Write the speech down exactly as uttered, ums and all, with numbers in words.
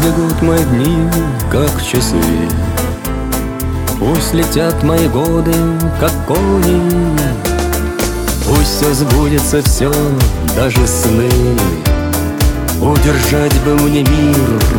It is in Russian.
бегут мои дни, как часы, пусть летят мои годы, как кони. Пусть все сбудется, все, даже сны. Удержать бы мне мир